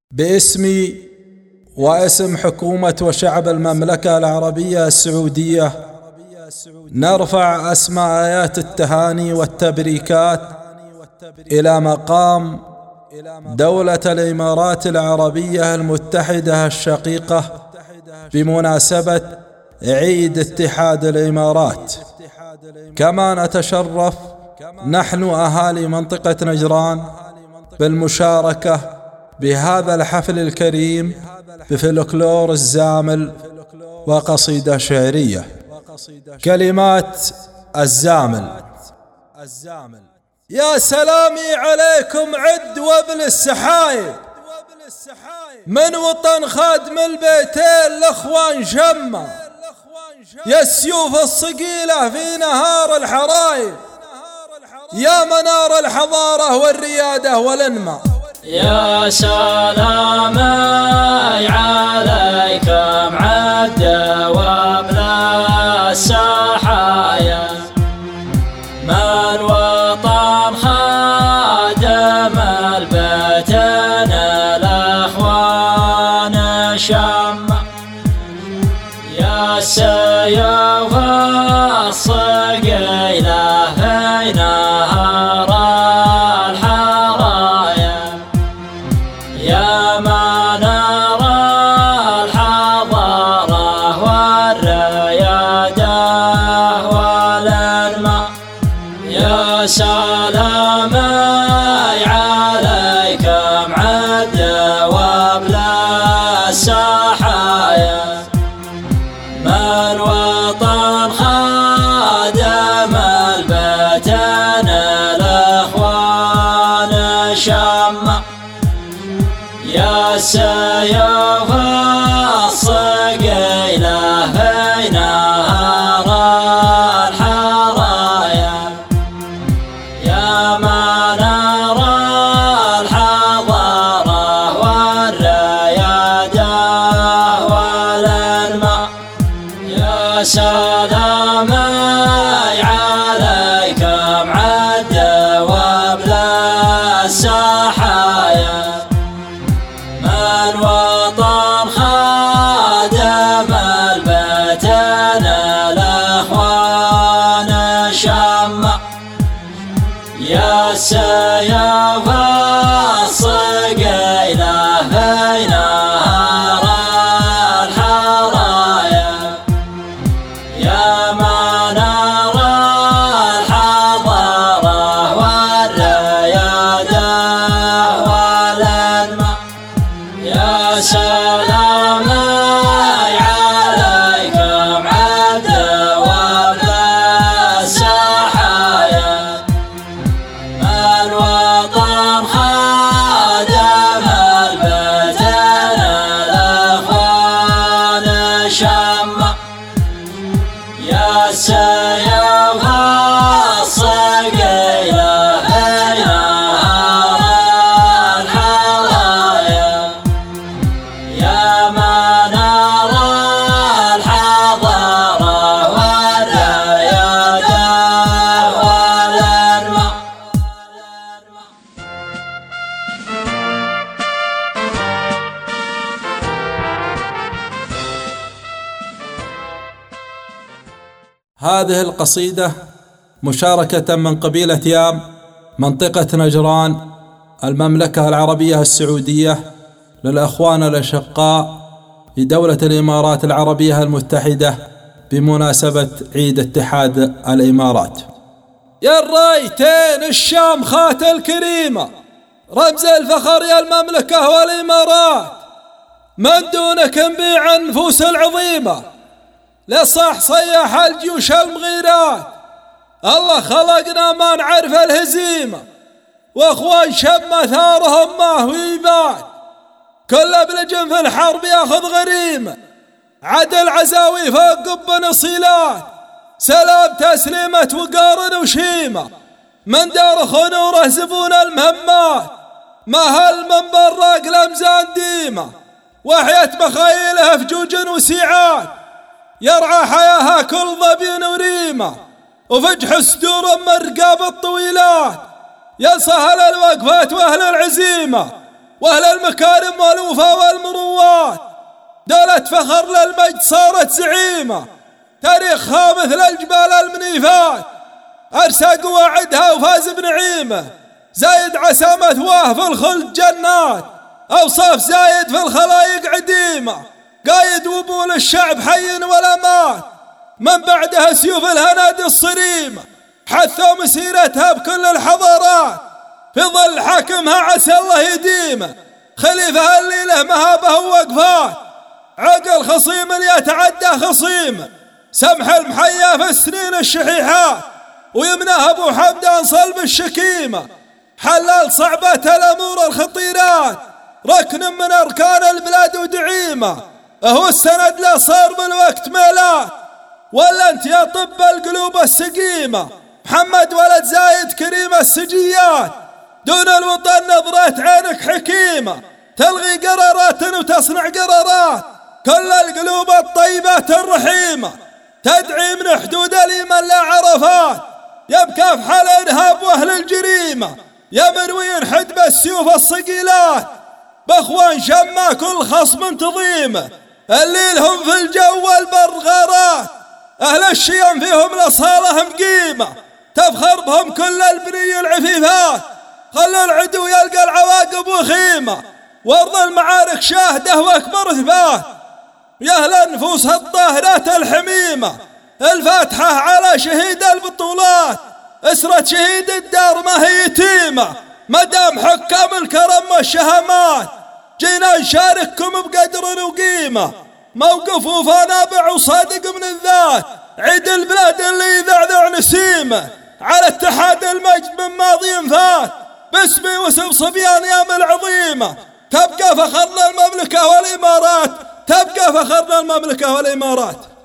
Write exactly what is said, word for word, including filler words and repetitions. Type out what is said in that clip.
باسمي واسم حكومة وشعب المملكة العربية السعودية نرفع أسمى آيات التهاني والتبريكات إلى مقام دولة الإمارات العربية المتحدة الشقيقة بمناسبة عيد اتحاد الإمارات. كما نتشرف نحن أهالي منطقة نجران بالمشاركة بهذا الحفل الكريم بفلكلور الزامل وقصيدة شعرية. كلمات الزامل: يا سلامي عليكم عد وابن السحايب، من وطن خادم البيتين الاخوان شمة، يا السيوف الصقيلة في نهار الحرايب، يا منار الحضارة والريادة والانماء. يا سلام عليكم عد وابن السحايا، من وطن خادم البيتين الاخوان شمة، يا السيوف الصقيلة في نهار الحرايا، يا منار الحضارة والريادة والانماء. يا سلام عليكم عد وابن السحايا، من وطن خادم البيتين الاخوان شمة، يا السيوف الصقيلة في نهار الحرايا، يا منار الحضارة والريادة والانماء. يا سلام عليكم عد وابن السحايا، من وطن خادم البيتين الاخوان شمة، يا السيوف الصقيلة في نهار الحرايا، يا منار الحضارة والريادة والانماء. يا سلام عليكم عد وابن السحايا، من وطن خادم البيتين الاخوان شمة، يا السيوف الصقيلة في نهار الحرايا، يا منار الحضارة والريادة والانماء. هذه القصيدة مشاركة من قبيلة يام منطقة نجران المملكة العربية السعودية للأخوان الأشقاء لدولة الإمارات العربية المتحدة بمناسبة عيد اتحاد الإمارات. يا الرايتين الشامخات الكريمة، رمز الفخر يا المملكة والإمارات، من دونك انبيع النفوس العظيمة، لصح صيح الجيوش المغيرات. الله خلقنا ما نعرف الهزيمة، واخوان شمة ثارهم ما هو يبات، كل ابلج في الحرب ياخذ غريمة، عدل عزاوي فوق قب نصيلات، سلام تسليمة وقار وشيمة، من دار خنوره زبون المهمات، ما هالمنبر راق لمزان ديمة، وحيت بخيله فجوج وسيعات، يرعى حياها كل ظبي وريمة، وفجح صدور من الرقاب الطويلات، يا سهل الوقفات واهل العزيمة، وأهل المكارم والوفا والمروات، دولة فخر للمجد صارت زعيمة، تاريخها مثل الجبال المنيفات، أرسى قواعدها وفاز بنعيمه، زايد عسى مثواه في الخلد جنات، أوصاف زايد في الخلايق عديمة، قايد وبول الشعب حي ولا مات، من بعدها سيوف الهنادي الصريمة، حثوا مسيرتها بكل الحضارات، في ظل حاكمها عسى الله يديمه، خليفة اللي له مهابه ووقفات، عقل خصيم يتعدى خصيمه، سمح المحيا في السنين الشحيحات، ويمناه ابو حمدان صلب الشكيمة، حلال صعبة الامور الخطيرات، ركن من اركان البلاد ودعيمة، هو السند له صار بالوقت ميلاد، ولا انت يا طب القلوب السقيمة، محمد ولد زايد كريم السجيات، دون الوطن نظرة عينك حكيمة، تلغي قرارات وتصنع قرارات، كل القلوب الطيبات الرحيمة، تدعي من حدود الإيمان لا عرفات، يبكى في حال الإرهاب وأهل الجريمة، يا مروي حدب السيوف الصقيلات، بأخوان شما كل خصم تضيمه، اللي لهم في الجو والبر غارات، أهل الشيم فيهم لصالهم قيمة، تفخر بهم كل البني العفيفات، خلوا العدو يلقى العواقب وخيمة، وارض المعارك شاهده واكبر اثبات، يا اهل النفوس الطاهرات الحميمة، الفاتحة على شهيد البطولات، اسرة شهيد الدار ما هي يتيمة، مدام حكام الكرم والشهامات، جينا نشارككم بقدر وقيمة، موقف وفا نابع وصادق من الذات، عيد البلاد اللي يذعذع نسيمه، على اتحاد المجد من ماضي فات، باسمي واسم صبيان يام العظيمة، تبقى فخرنا المملكة والإمارات، تبقى فخرنا المملكة والإمارات.